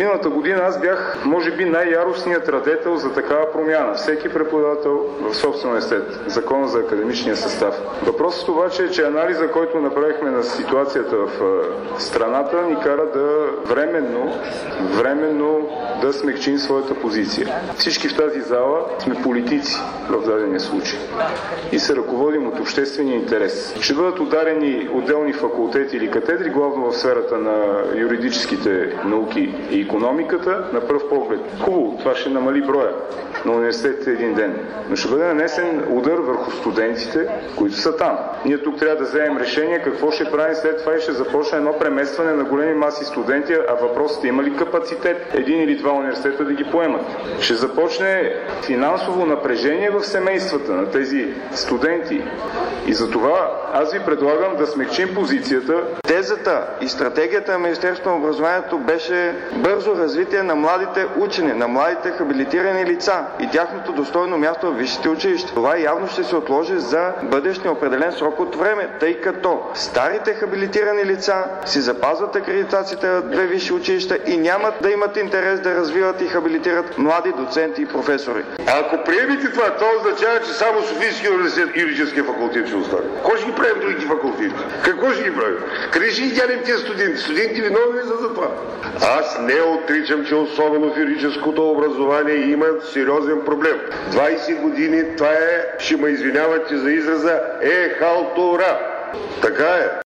Миналата година аз бях, може би, най-яростният радетел за такава промяна. Всеки преподавател в собствен университет. Закона за академичния състав. Въпросът обаче е, че анализа, който направихме на ситуацията в страната, ни кара да временно да смекчим своята позиция. Всички в тази зала сме политици в дадения случай и се ръководим от обществения интерес. Ще бъдат ударени отделни факултети или катедри, главно в сферата на юридическите науки и икономиката, на пръв поглед. Хубаво, това ще намали броя на университетите един ден. Но ще бъде нанесен удар върху студентите, които са там. Ние тук трябва да вземем решение какво ще правим след това и ще започне едно преместване на големи маси студенти, а въпросът е има ли капацитет един или два университета да ги поемат. Ще започне финансово напрежение в семействата на тези студенти. И затова аз ви предлагам да смекчим позицията. Тезата и стратегията на Министерството на образованието беше бързо развитие на младите учени, на младите хабилитирани лица и тяхното достойно място в висшите училища. Това явно ще се отложи за бъдещия определен срок от време, тъй като старите хабилитирани лица си запазват акредитациите в две висши училища и нямат да имат интерес да развиват и хабилитират млади доценти и професори. Ако приемете това, това означава, че само Софийския университет и юридическия факултет ще остане. Кой ще ги правим другите факултети? Какво ще ги правим? Къде ще ги тянем тези студенти? Студентите виновни ли са за това? Аз не отричам, че особено в юридическото образование има сериозен проблем. 20 години това е, ще ме извинявате за израза, халтура. Така е.